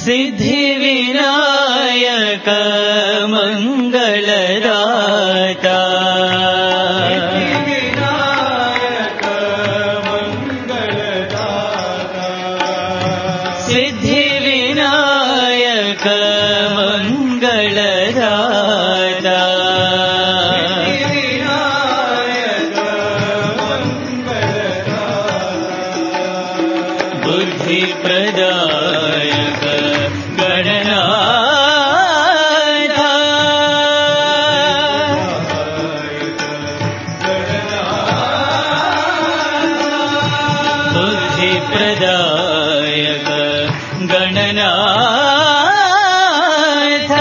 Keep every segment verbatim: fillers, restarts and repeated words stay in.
सिद्धिविनायक मंगलदाता सिद्धिविनायक मंगलदाता बुद्धिप्रदायक गणनाथ बुद्धिप्रदायक गणनाथ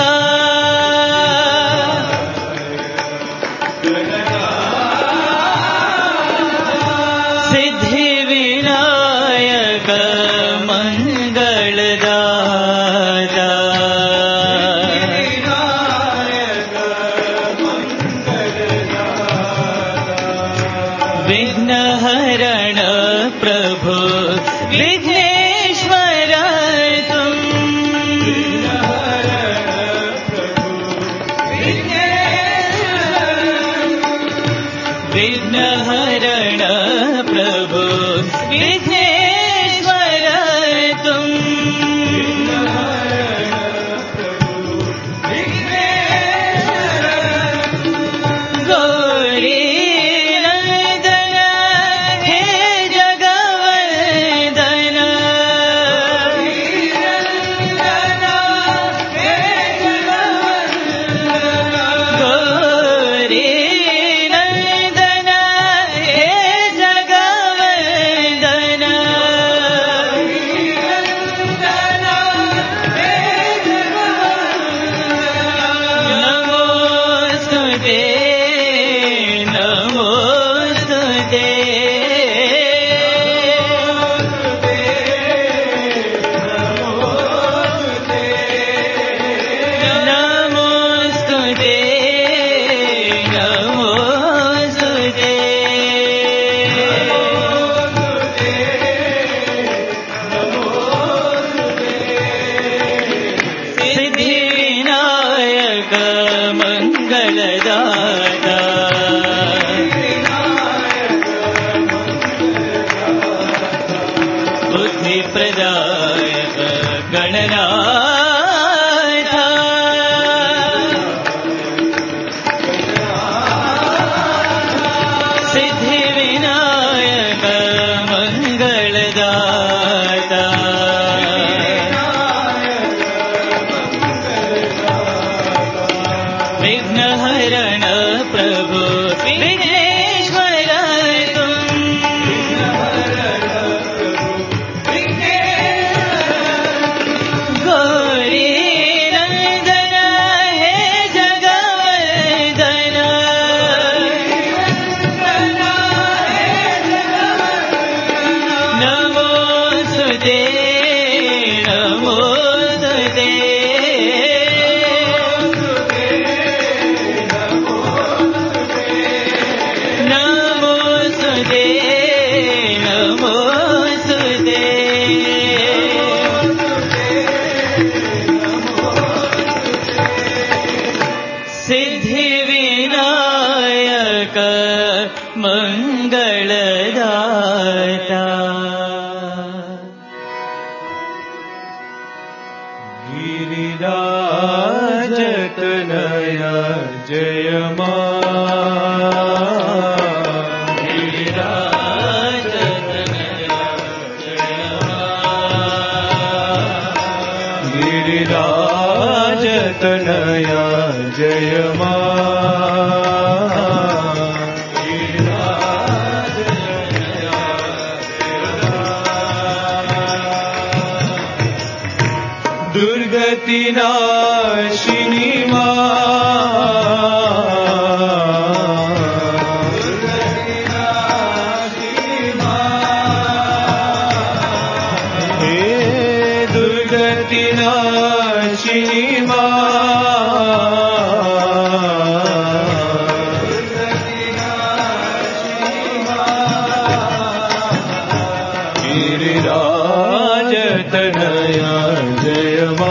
सिद्धिविनायक मंगलदाता विघ्नहरण प्रभु विघ्नेश्वर तुम विघ्नहरण प्रभु विघ्नेश्वर तुम गौरी नंदन हे जगवंदन गौरी नंदन हे जगवंदन नमोस्तुते नमोस्तुते नमोस्तुते नमोस्तुते सिद्धिविनायक मंगलदाता बुद्धिप्रदायक गणनाथ सिद्धिविनायक मंगलदाता विघ्नहरण प्रभु विघ्नेश्वर तुम गौरी नंदन हे जगवंदन नमोस्तुते नमोस्तुते नमोस्तुते नमोस्तुते सिद्धिविनायक मंगलदाता गिरिराजतनया जय मा गिरिराजतनया जय मा गिरिराजतनया जय मा दुर्गतिनाशिनी हे दुर्गतिनाशिनी गिरिराजतनया जय मा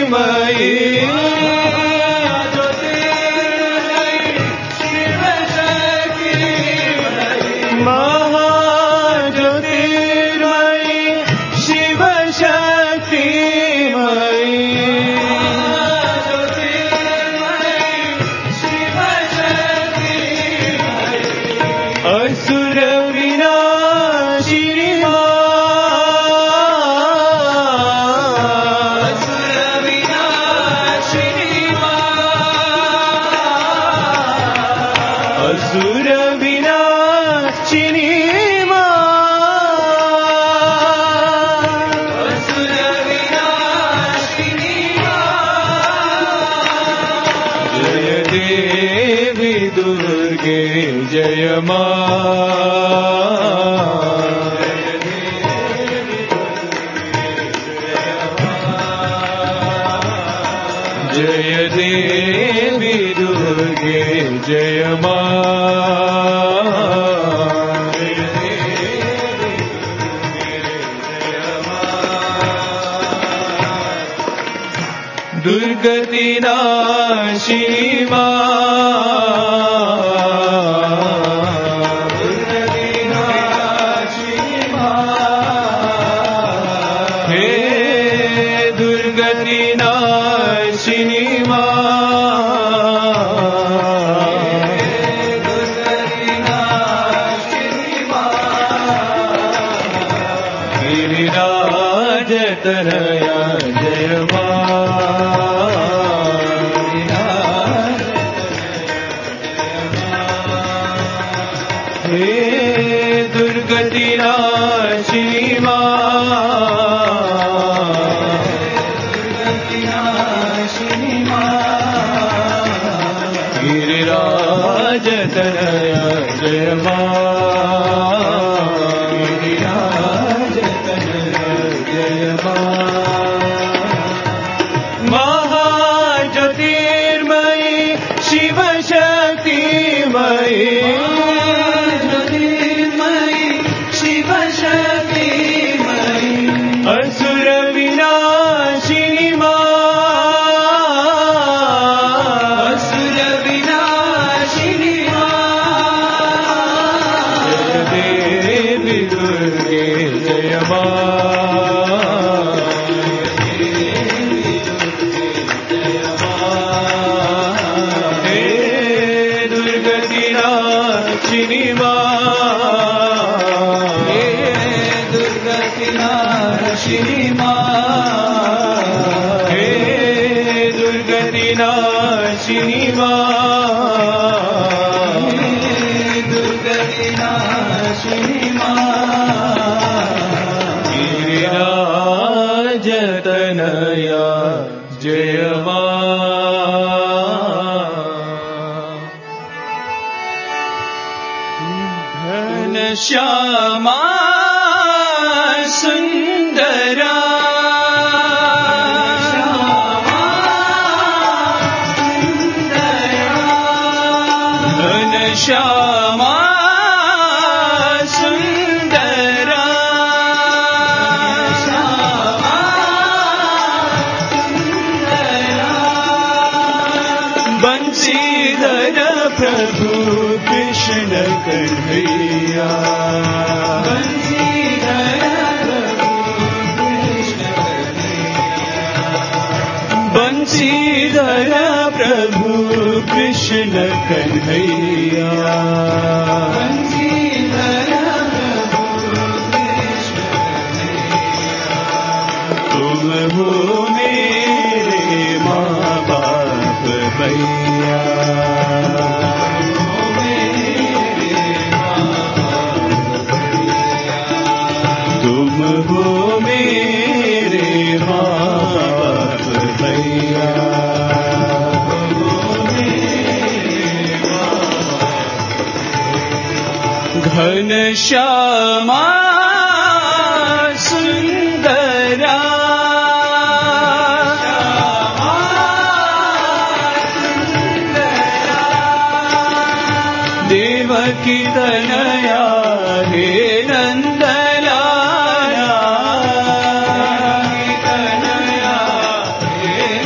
Nandalaya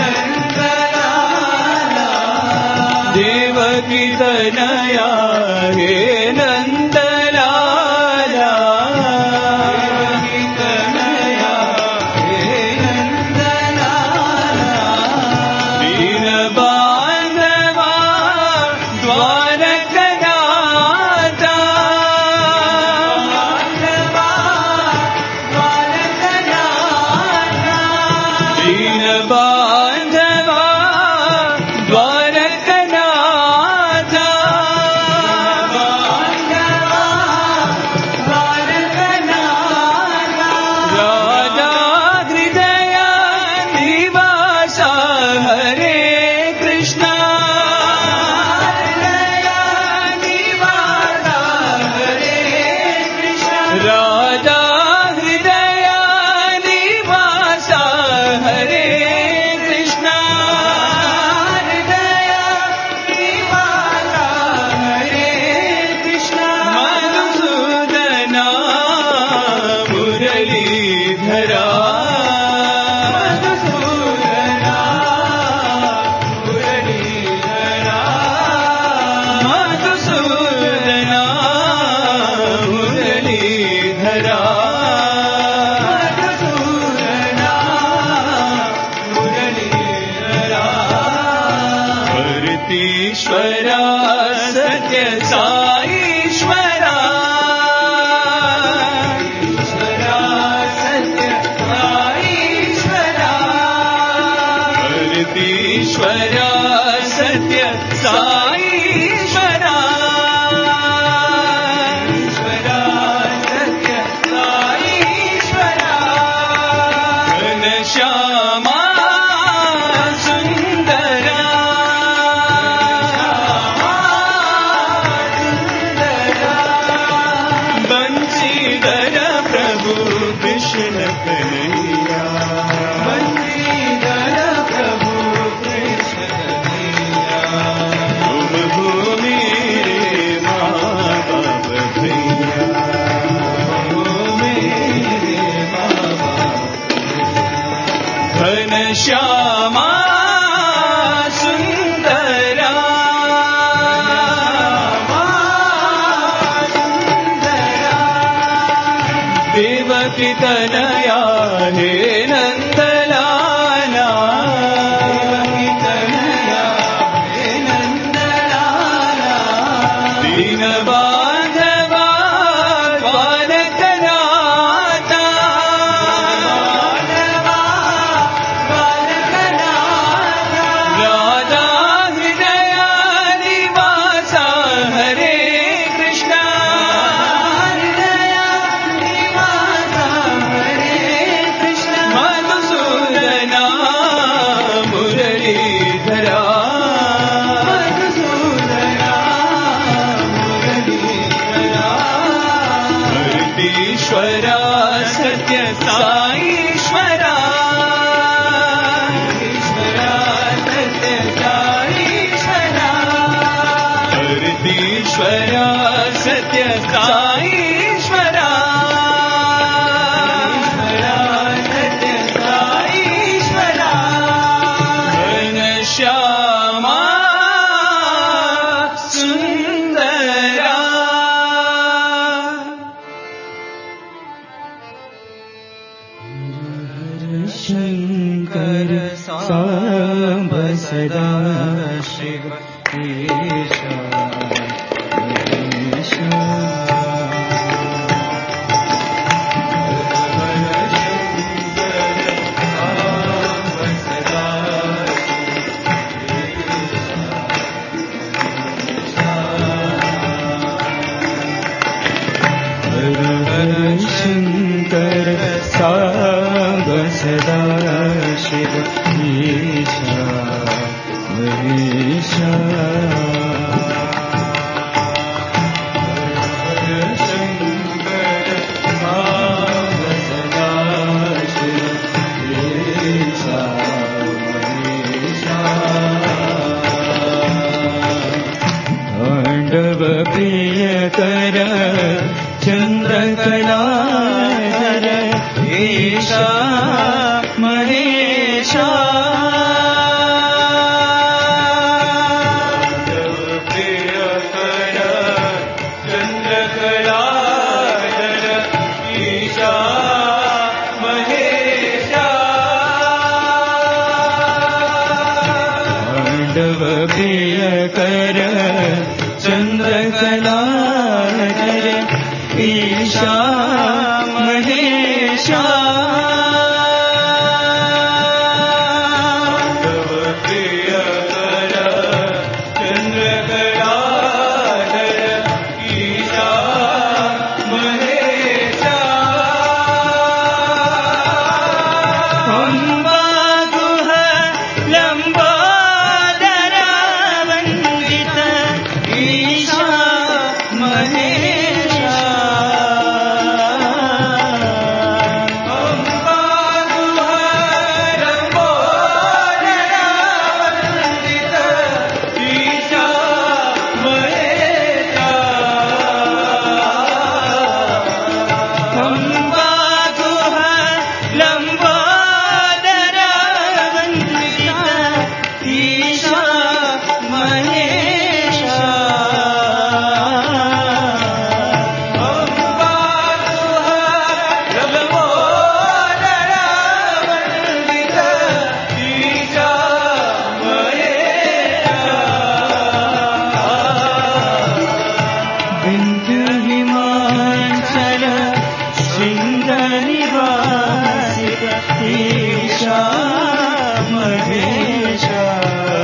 जगदीश्वरा सत्य साईश्वरा ईश्वरा सत्य साईश्वरा घनश्यामा सुंदरा बंशीधर प्रभु कृष्ण कन्हैया बंशीधर प्रभु कृष्ण कन्हैया तुम हो मेरे माँ बाप भैया हो मेरे माँ बाप घनश्यामा सुंदरा देवकी तनया हे नंदलाला देवकी तनया हे नंदलाला दीन बांधवा बालकनाथा बांधवा बालकनाथा राधा हृदया निवासा हरे कृष्णा मधुसूदना मुरलीधरा मधुसूदना मुरलीधरा मूर्तीश्वरा सत्य साईश्वरा ईश्वरा सत्य साईश्वरा मूर्तीश्वरा सत्य साईश्वरा श्यामा सुंदरा शंकर सांब सदा शिव ईशा शंकर सांब सदा शिव ईशा महेशा शंकर सांब सदा शिव ईशा महेशा तांडव प्रिय कर चंद्रकलाधर ईशा महेशा प्रियकर चंद्रकलाधर ईशा महेशा पांडव प्रियकर चंद्रकलाधर ईशा महेशा तव प्रियकर चंद्रकलाधर ईशा महेशा अंबागुह लंबोदर वंदित ईशा महेशा ईशा महेशा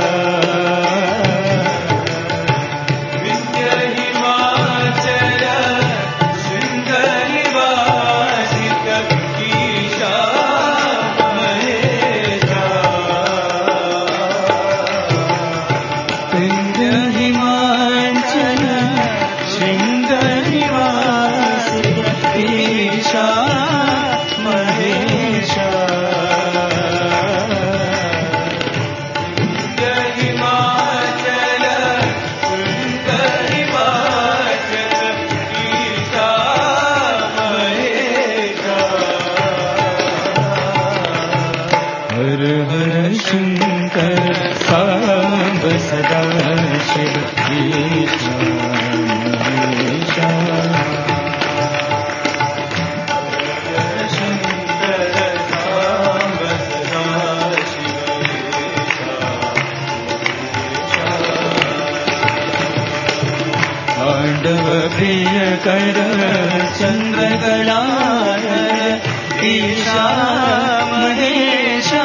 कर चंद्रकलाधर ईशा महेशा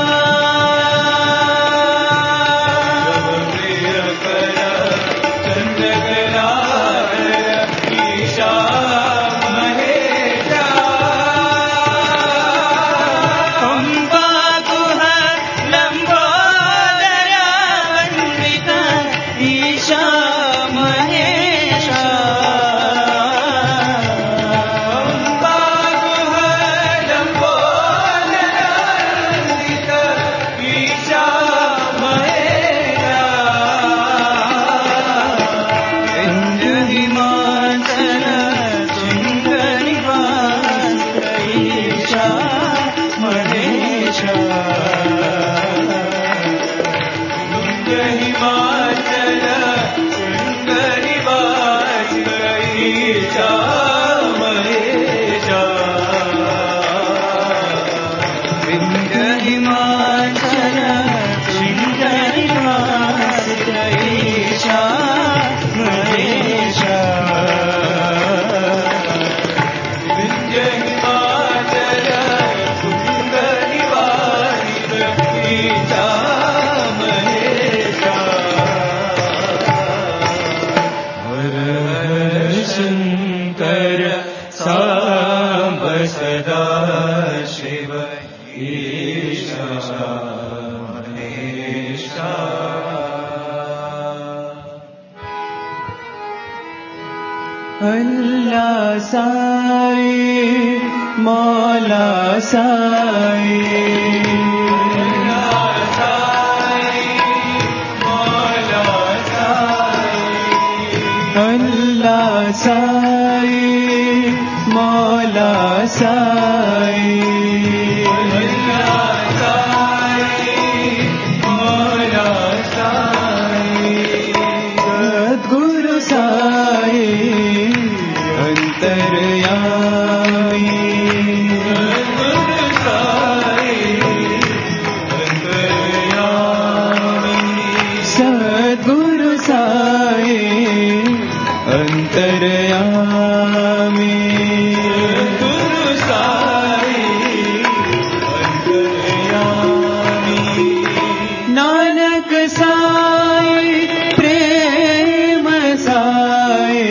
अल्लाह साई मौला साई अल्लाह साई मौला साई अल्लाह साई मौला साई अल्लाह साई मौला साई सद्गुरु साई अंतर्यामी सद्गुरु साई अंतर्यामी सद्गुरु साई अंतर्यामी सद्गुरु साई अंतर्यामी नानक साई प्रेम साई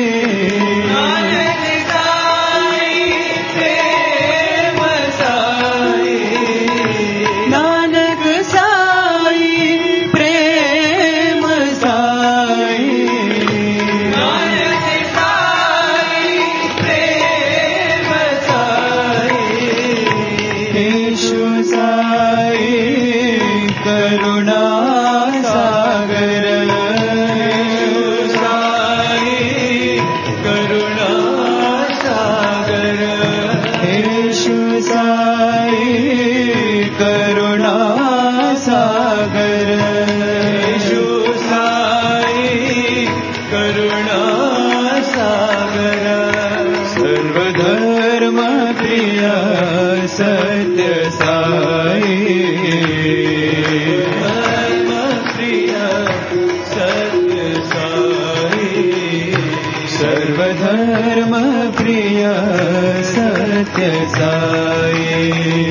सत्य साई धर्म प्रिय सत्य साई सर्वधर्म प्रिय सत्य साई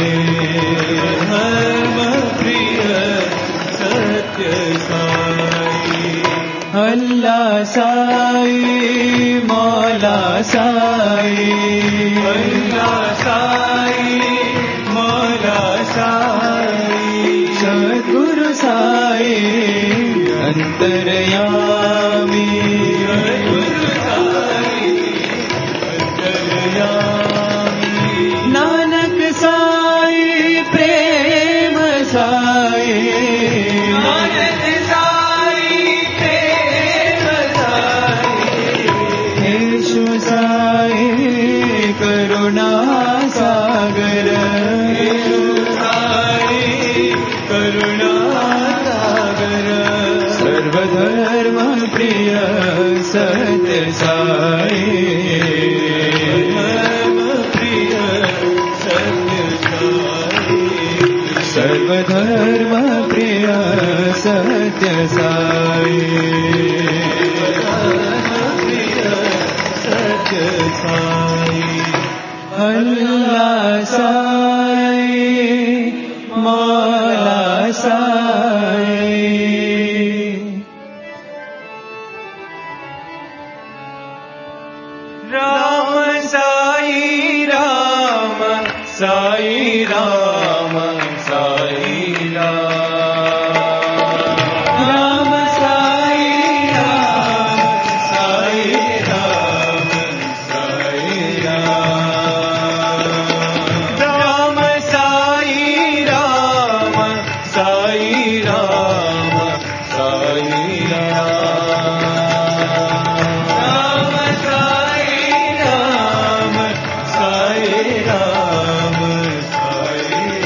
धर्म प्रिय सत्य साई अल्लाह साई मौला साई अल्लाह साई सद्गुरु साई अंतर्यामी सद्गुरु साई अंतर्यामी नानक साई प्रेम साई नानक साई प्रेम साई येशु साई करुणा सागर करुणा सागर सर्वधर्म प्रिय सत्य साई धर्म प्रिय सत्य साई सर्वधर्म प्रिय सत्य साई सच साई अल्लाह साई मौला साई राम साई राम साई राम साई राम राम साई राम साई राम साई राम राम साई राम साई राम साई राम राम साई राम साई राम साई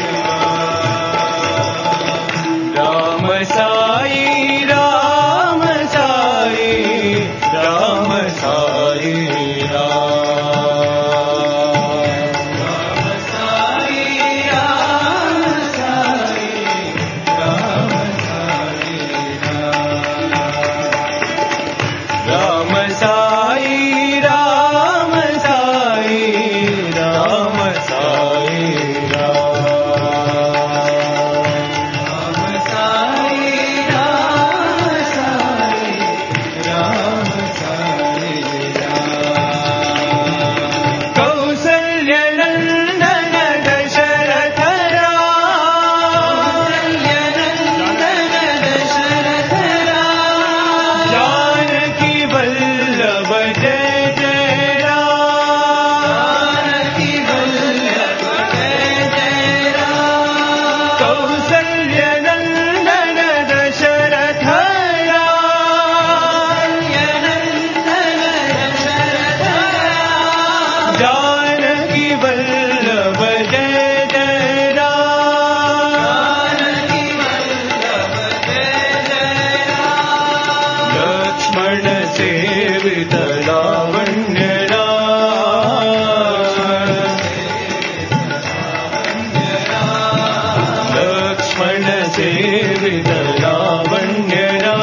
राम राम साई राम साई राम साई राम राम साई राम साई राम साई राम साई राम साई राम साई राम कौसल्य नंदन दशरथ राम दशरथ राम जानकी वल्लभ जय जय राम जानकी वल्लभ जय जय राम कौसल्य नंदन दशरथ राम जानकी वल्लभ जय जय राम लक्ष्मण सेवित लावण्य राम लक्ष्मण सेवित लावण्य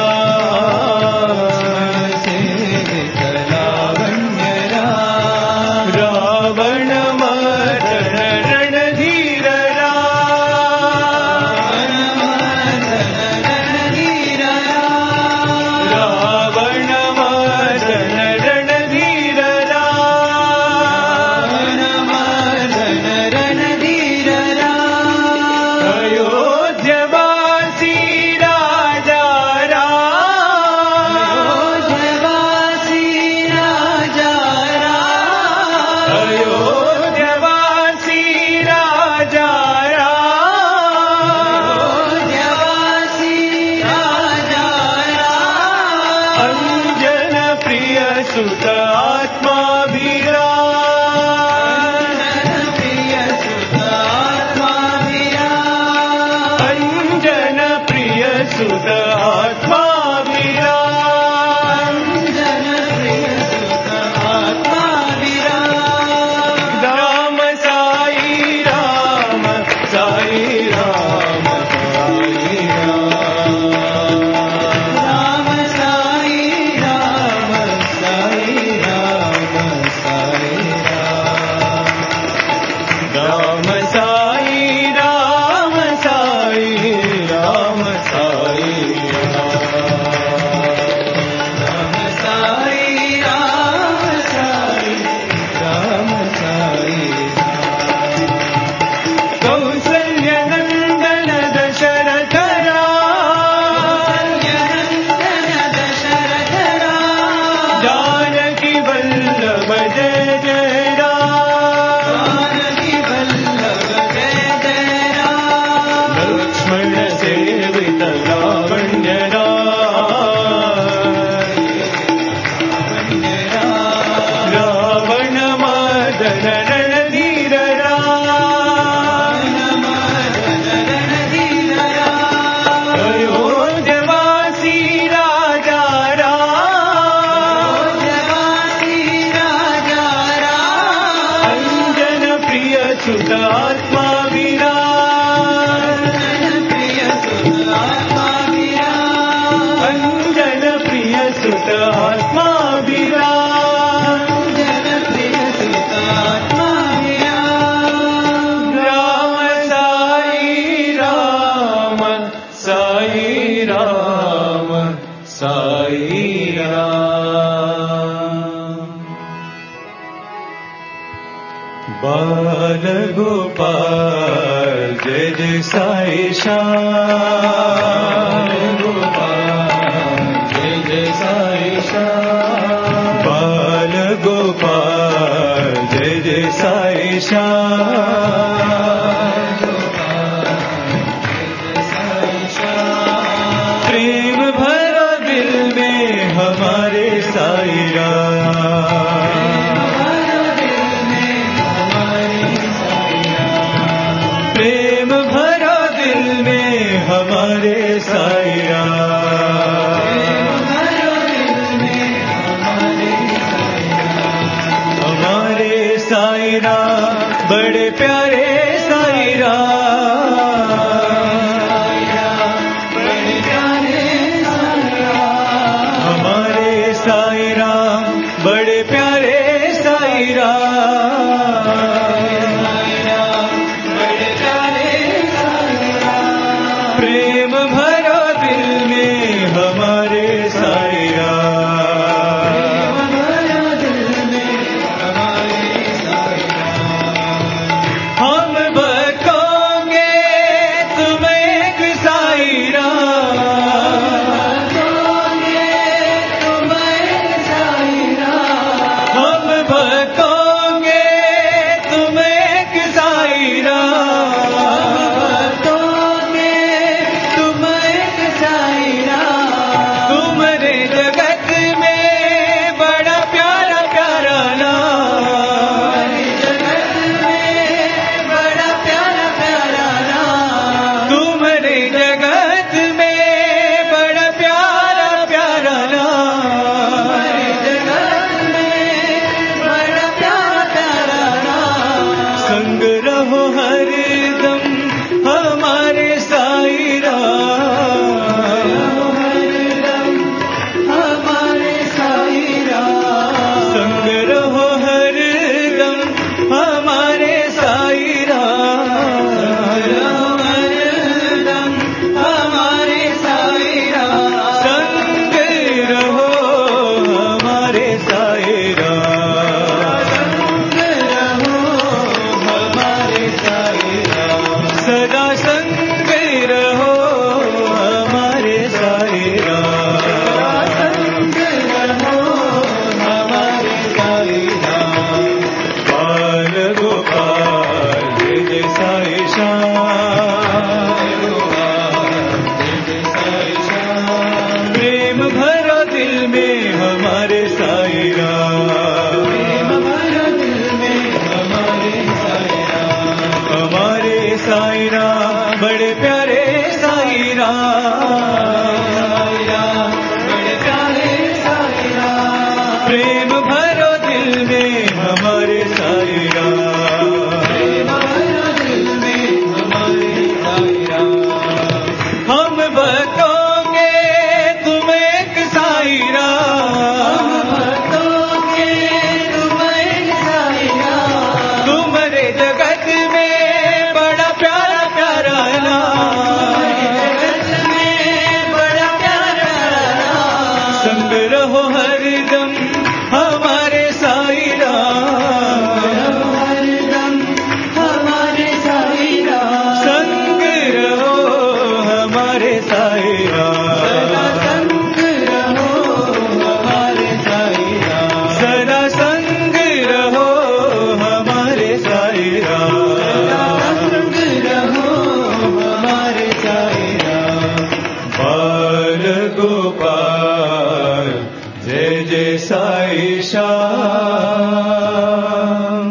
राम सेवित लावण्य राम रावण मर्दन रणधीर राम रावण मर्दन रणधीर राम रणधीर राम अयोध्यवासी राजा राम अयोध्यवासी राजा राम अयोध्यवासी राजा राम अयोध्यवासी राजा राम अंजन प्रिय सुत आत्माभिराम प्रिय सुत आत्माभिराम अंजन प्रिय सुत आत्माभिराम अंजन प्रिय सुत आत्माभिराम राम साई राम साई राम साई राम साई राम साई राम साई राम राम साई राम साई राम साई राम साई राम साई राम साई कौसल्य नंदन दशरथ राम दशरथ राम जानकी वल्लभ जय जय राम जानकी वल्लभ जय जय राम लक्ष्मण सेवित लावण्य राम रावण मर्दन रणधीर राम अयोध्यवासी राजा राम अंजन प्रिय सुत आत्माभिराम अंजन प्रिय सुत आत्माभिराम बाल गोपाल जय जय साई श्याम गोपाल जय जय साई श्याम बाल गोपाल जय जय साई श्याम प्रेम भरा दिल में हमारे साई हमारे साई हमारे साई बड़े प्यारे साई बड़े प्यारे हमारे साई बड़े प्यारे साई प्रेम भरा दिल में हमारे साई हम बकोगे तुम एक साई हम बकोगे तुम एक साई तुम्हारे जगत में बड़ा प्यारा प्यारा नाम जगत में बड़ा प्यारा प्यारा नाम तुम्हारे जगत में बड़ा प्यारा प्यारा नाम जगत में बड़ा प्यारा प्यारा नाम संग रहो हरदम हमारे साई संग रहो हरदम हमारे साई हमारे साई संग रहो हमारे साई हमारे साई सदा संग रहो हमारे साई बाल गोपाल जय जय साई श्याम प्रेम भरा दिल में हमारे साई प्रेम भरा दिल में हमारे साई हमारे साई बड़े प्यारे साई बड़े प्यारे साई प्रेम भरा दिल में हमारे साई प्रेम भरा दिल में हमारे साई हम बकोगे तुम एक साई हम बकोगे तुम एक साई तुम्हारे जगत में बड़ा प्यारा प्यारा नाम जगत में बड़ा प्यारा नाम संग रहो हरदम हमारे साई हरदम हमारे साई संग रहो हमारे साई संग रहो हमारे साई सदा संग रहो हमारे साई संग रहो हमारे साई बाल गोपाल जय जय साई श्याम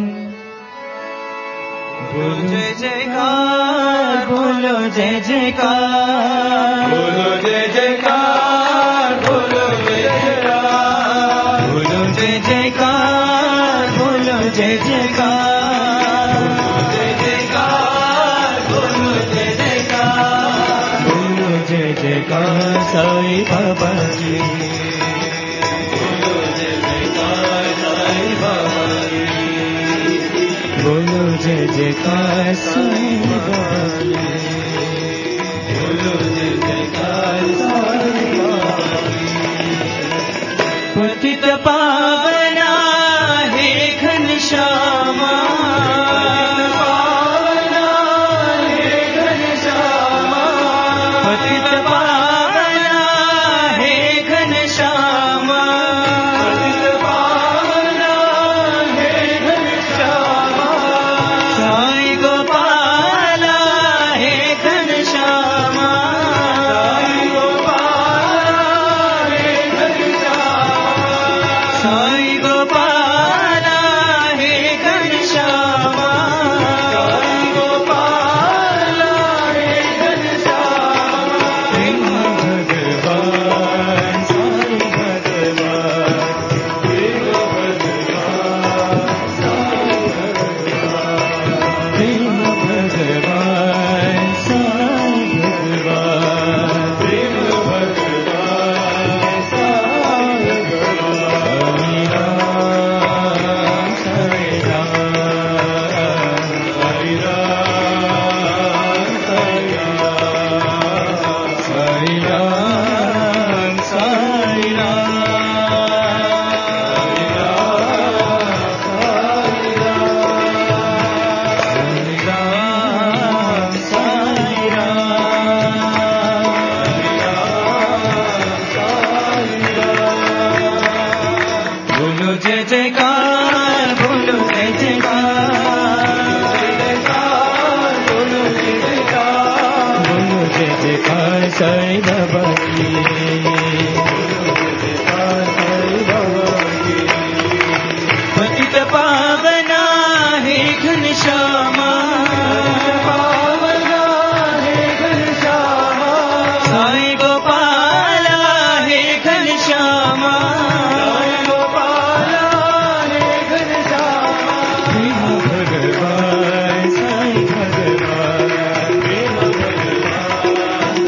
बोलो जय जयकार बोलो जय जयकार बोलो जय जयकार बोलो जय जयकार बोलो जय जयकार बोलो जय जयकार जय जयकार बोलो जय जयकार बोलो जय जयकार साई बाबा जी बोलो जय जयकार साई बाबा जी बोलो जय जयकार साई बाबा जी बोलो जय जयकार साई बाबा जी पतित पावना हे घनश्यामा जयकार बोलो जय जयकार बोलो जय जयकार बोलो जय जयकार साईं बाबा की पतित पावना हे घनश्यामा पावना हे घनश्यामा साईं गोपाला हे घनश्यामा साईं गोपाला हे घनश्यामा प्रेम भगवान साईं भगवान प्रेम भगवान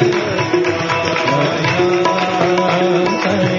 साईं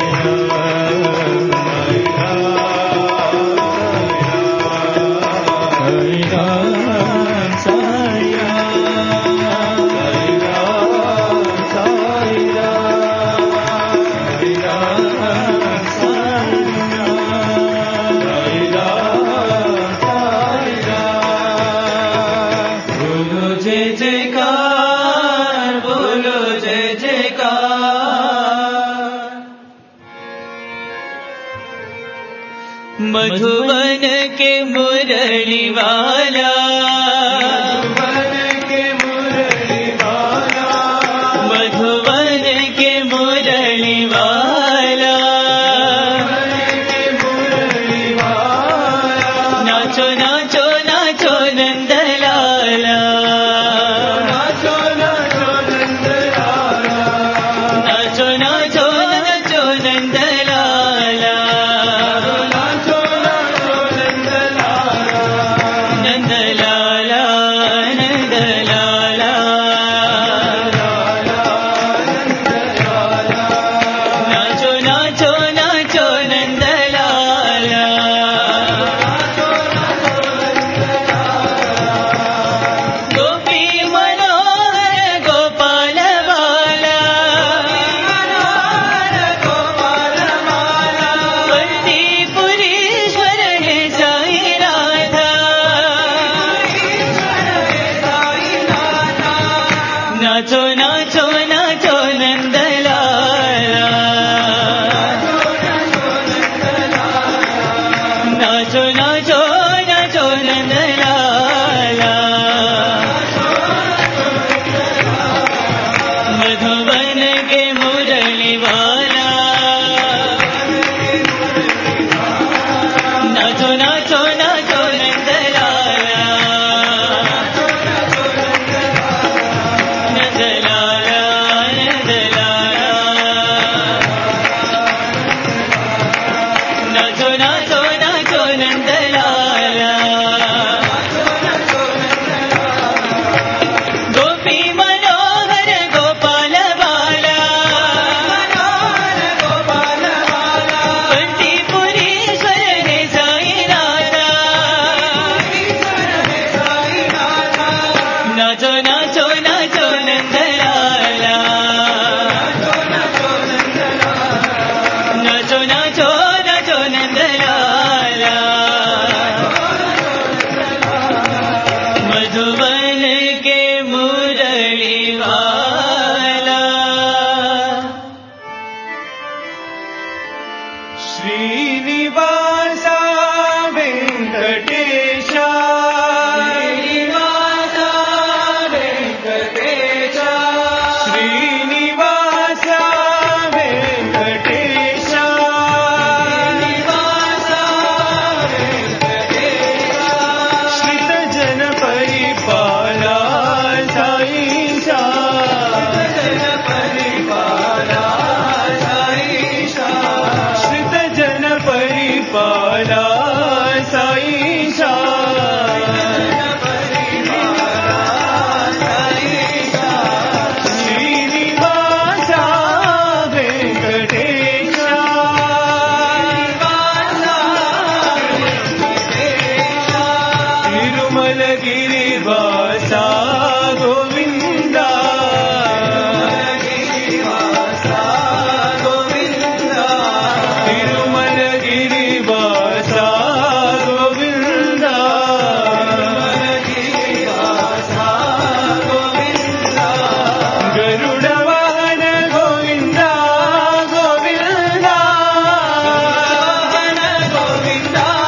मधुवन के मुरली वाला मधुवन के मुरली वाला मधुवन के मुरली वाला के मुरली वाला नाचो नाचो नाचो नंदलाला नाचो नाचो नंदलाला नाचो नाचो नाचो नंदलाला नाचो नाचो नाचो नंदलाला नाचो नाचो नाचो नंदलाला मधुवन के मुरली वाला नाचो नाचो नाचो नंदलाला नाचो नाचो नाचो नंदलाला गोपी मनोहर गोपाल बाला पंडीपुरीश्वर हे साईनाथा नाचो नाचो नाचो नंदलाला नाचो नाचो नाचो नंदलाला मधुवन के मुरली वाला श्रीनिवासा वेंकटेशा श्रीनिवासा वेंकटेशा श्रीनिवासा वेंकटेशा श्रीनिवासा वेंकटेशा श्रित जन परिपाला साईशा जन परिपाला साईशा श्रित जन परिपाला साईशा श्रीनिवासा वेंकटेशा तिरुमलगिरिवासा गोविंदा तिरुमलगिरिवासा गोविंदा गरुडवाहन गोविंदा गोविंदा गोविंदा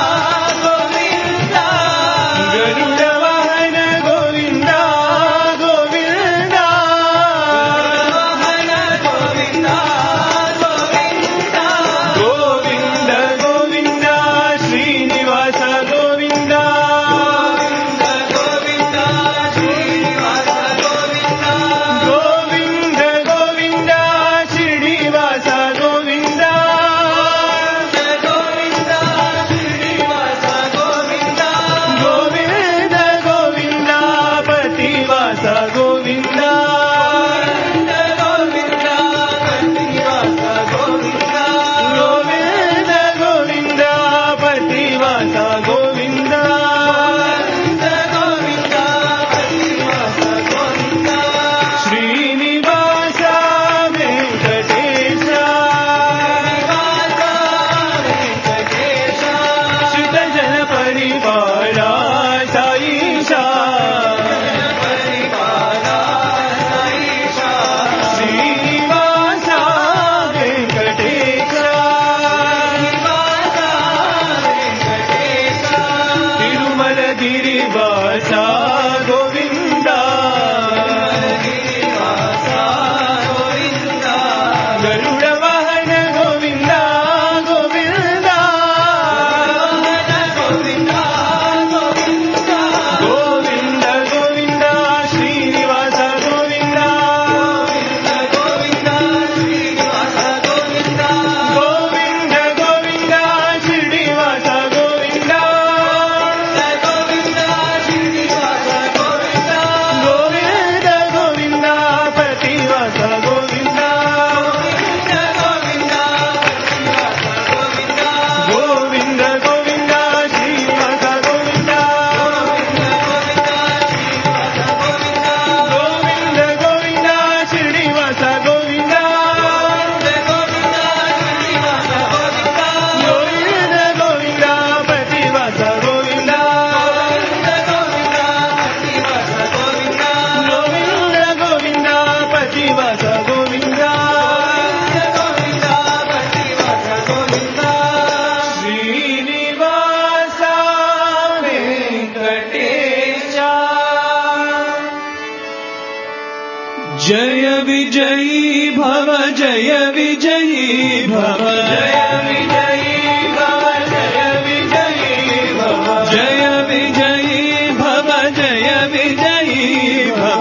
जय विजयी भव जय विजयी भव जय विजयी भव जय विजयी भव जय विजयी भव जय विजयी भव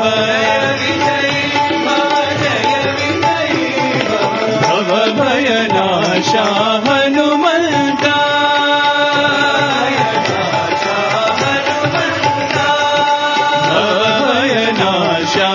भव भयनाशा हनुमन्ता भयनाशा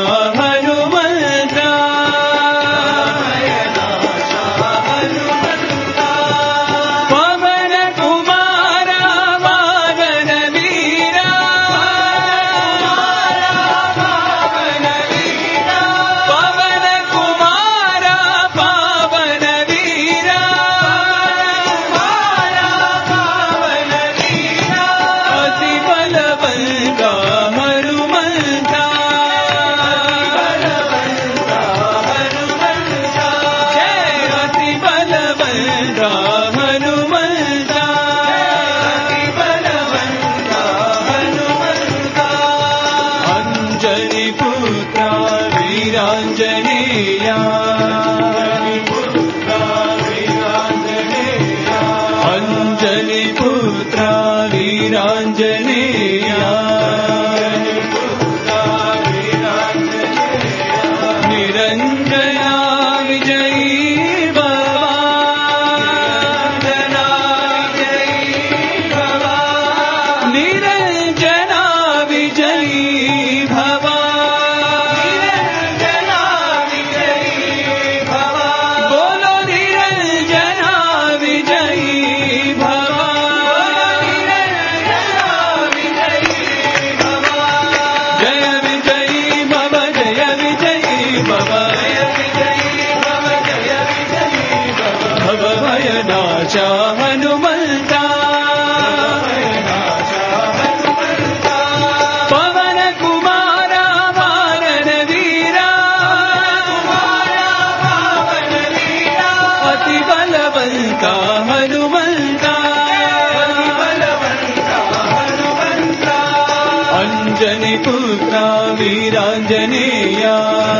वीरांजनेया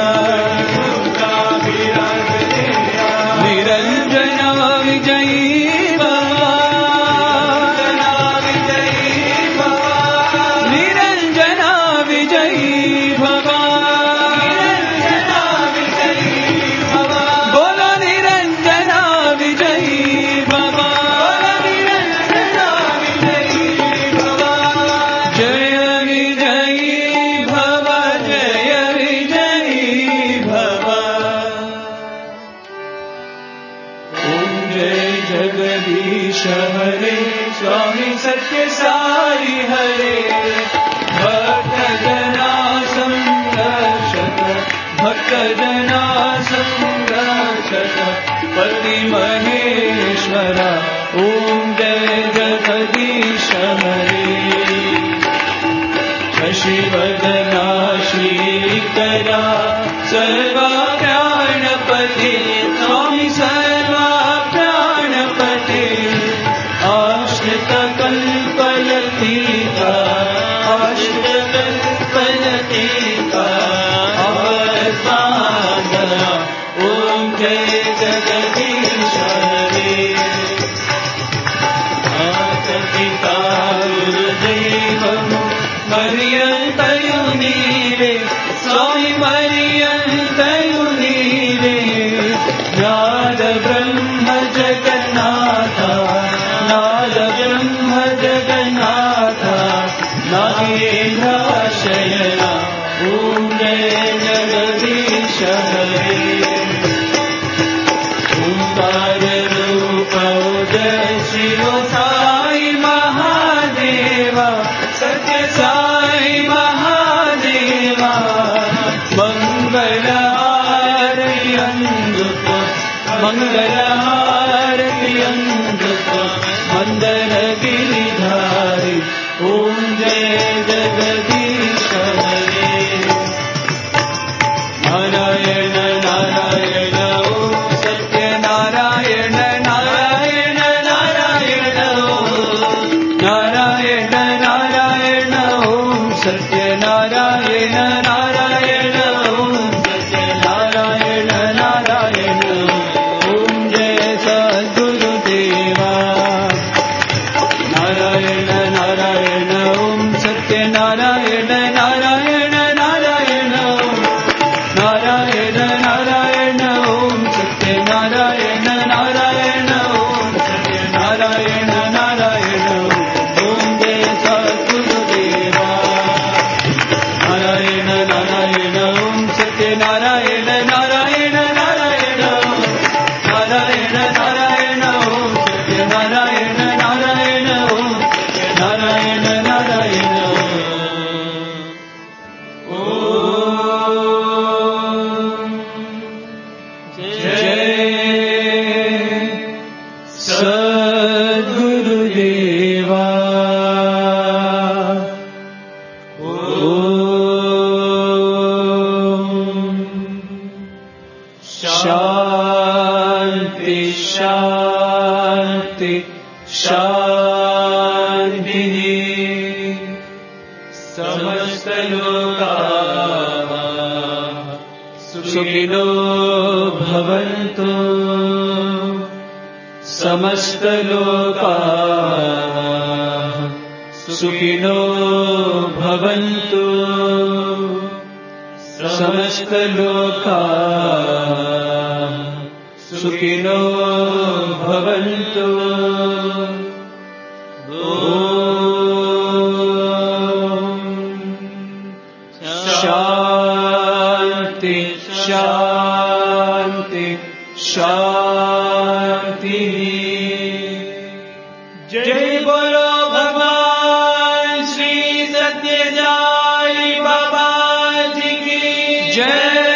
निरंजना विजयी भवा निरंजना विजयी भवा बोलो निरंजना विजयी भवा जय विजयी हरे स्वामी सत्य साई हरे भक्त जना संरक्षक भक्त जना संरक्षक पति महेश्वरा ओम जय जगदीश हरे शशिवदना श्रीकरा सर्वा प्राणपति स्वामी सर्वा प्राणपति कल्पलतीका कल्पलतीका अवसादरा ओम जय जगदीश हरे माता गुरुदेवं मर्यन्तयुनीरे स्वामी मर्यन्तयुनीरे नाद ब्रह्म जगन्नाथ नाद ब्रह्म जगन्नाथ नागेन्द्र शयना ओम जय जगदीश हरे ओंकार रूप जय शिव साई महादेवा सत्य साई महादेवा मंगल आरती अंगुप मंगल आरती अंगुप मंदर गिरिधारी ओम जय जगदीश हरे नारायण नारायण ओम सत्य नारायण नारायण नारायण ओम नारायण नारायण ओम सत्य नारायण नारायण ओम सत्य नारायण नारायण ओम सत्य नारायण नारायण नारायण नारायण नारायण ओम सत्य नारायण नारायण ओम सत्य नारायण नारायण ओम जय सद्गुरुदेवा नारायण नारायण ओम सत्य नारायण नारायण नारायण नारायण नारायण ओम सत्य नारायण नारायण ओम नारायण नारायण ओम जय सद्गुरुदेवा शांति शांति शांति समस्त लोकाः सुखिनो भवन्तु समस्त लोकाः सुखिनो भवन्तु समस्त लोकाः सुखिनो भवन्तु शांति शांति शांति जय बोलो भगवान श्री सत्य साई बाबा जी की जय।